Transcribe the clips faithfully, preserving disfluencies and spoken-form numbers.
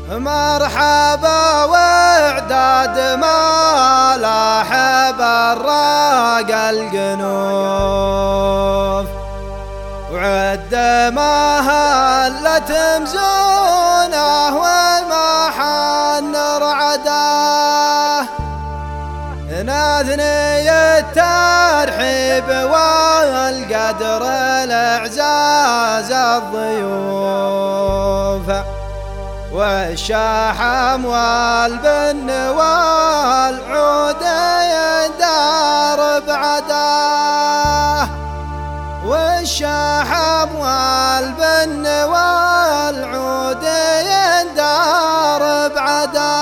مرحبا وإعداد ما لاح براق القنوف، وعد ما هلت مزونه وما حن رعده، ناثني الترحيب والقدر الإعزاز الضيوف، والشحم والبن والعود يندار بعده، والشحم والبن والعود يندار بعده.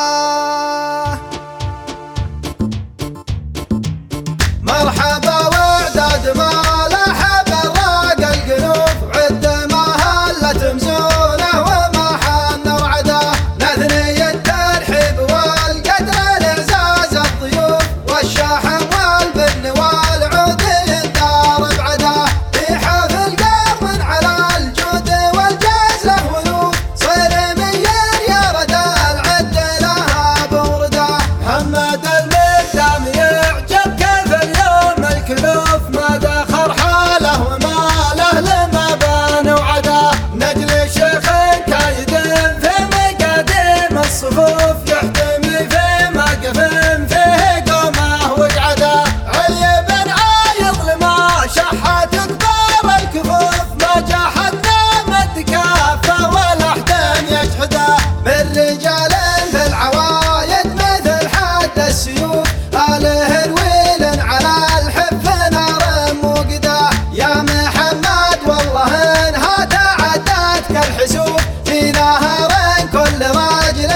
مرحبا وإعداد ما لاح براق القنوف، عد ما هلت مزونه وما حن رعده، نثني الترحيب والقدر الإعزاز الضيوف، والشحم والبن والعود يندار بعده، في حفل قرم على الجود والجاز له ولوف، صير مير يا ردا العد لها بورده. محمد المقدام يعجب كيف اليوم الكلوف ما دخر حاله وما له لما بان وعده، نجل شيخ كايد في مقاديم الصفوف، يحتمي في موقف فيه قومه وقعده، علي بن عايض لما شحت كبار الكفوف، ما جحدنا مد كافه ولا احد يجحده، من رجال في العوايد مثل حد السيوف، آله الويل على الحب نار موقده، يا محمد والله انها تعدت كالحسوف، في نهر كل راجل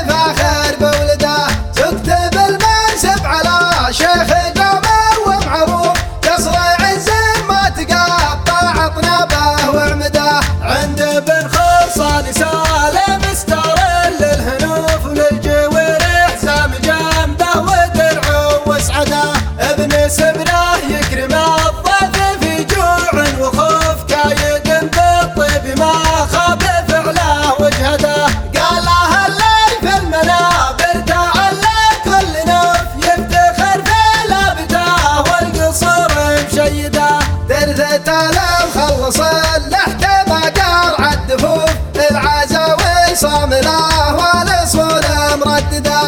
يفاخر بولده، تكتب المنسب على شيخ قمر ومعروف، قصر عز ما تقطع اطنابه وعمده، عند بن خلصان سالم استار للهنوف، وللجوير حزام جنبه ودرعه وسعده، ابن سبره يكرم الضيف في جوع وخوف، كايد بالطيب ما خاب فعله وجهده، قال له الليل في المنابر تعلى كل نوف، يفتخر في لابته والقصر مشيده، درثة المخلص اللحت ما قارع الدفوف، العزاوي صام له والاصول مردده،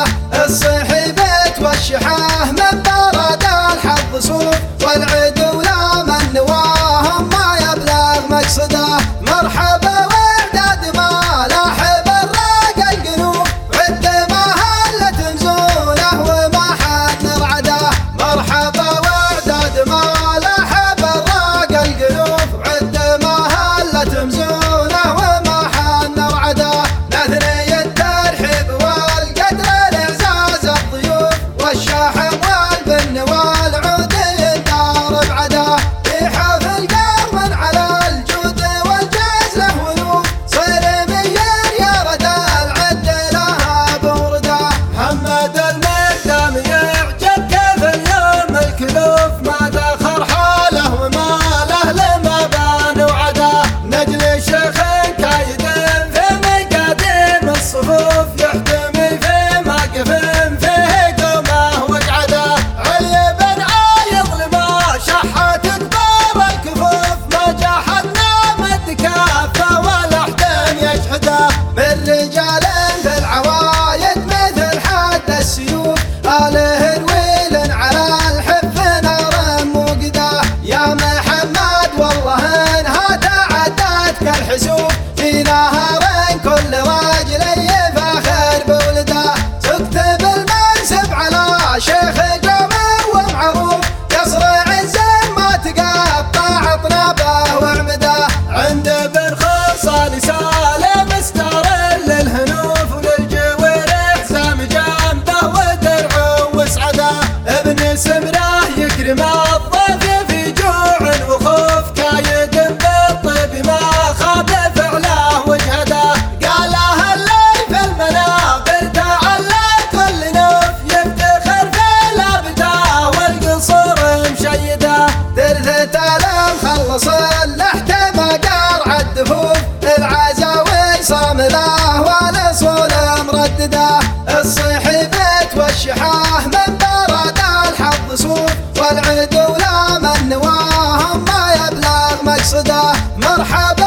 الصحيبة والشحاه من برد الحظ صوف، والعدو لا من نواهم ما يبلغ مقصده. مرحبا وإعداد ما لاح براق القنوف، عد ما هلت مزونه وما حن رعده، مرحبا وإعداد ما لاح براق القنوف، عد ما هلت مزونه وما حن رعده، نثني الترحيب والقدر الإعزاز الضيوف، والشحم والبن والعود يندار بعده، في حفل قرم على الجود والجاز له ولوف، صير مير يا ردا العد لها بورده. محمد المقدام يعجب كيف اليوم الكلوف ما دخر حاله وما له لما بان وعده، نجل شيخ كايد في مقاديم الصفوف، يحتمي في موقف فيه قومه وقعده، علي بن عايض لما شحت كبار الكفوف، ما جحدنا مد كافه ولا احد يجحده، من رجال في العوايد مثل حد السيوف، آله الويل على الحب نار موقده، يا محمد والله انها تعدت كالحسوف، في نهر كل راجل يفاخر بولده، تكتب المنسب على شيخ قمر ومعروف، قصر عز ما تقطع اطنابه وعمده، عند بن خلصان سالم استار للهنوف، وللجوير حزام جنبه ودرعه وسعده، ابن سمره يكرم الضيف في جوع وخوف، كايد بالطيب ما خاب فعله وجهده، قال له الليل في المنابر تعلى كل نوف، يفتخر في لابته والقصر مشيده، درثة المخلص اللحت ما قارع الدفوف، العزاوي صام له والاصول عدده الصحيبة والشحاه من برد الحظ صوف والعدو لا من نواهم ما يبلغ مقصده مرحبا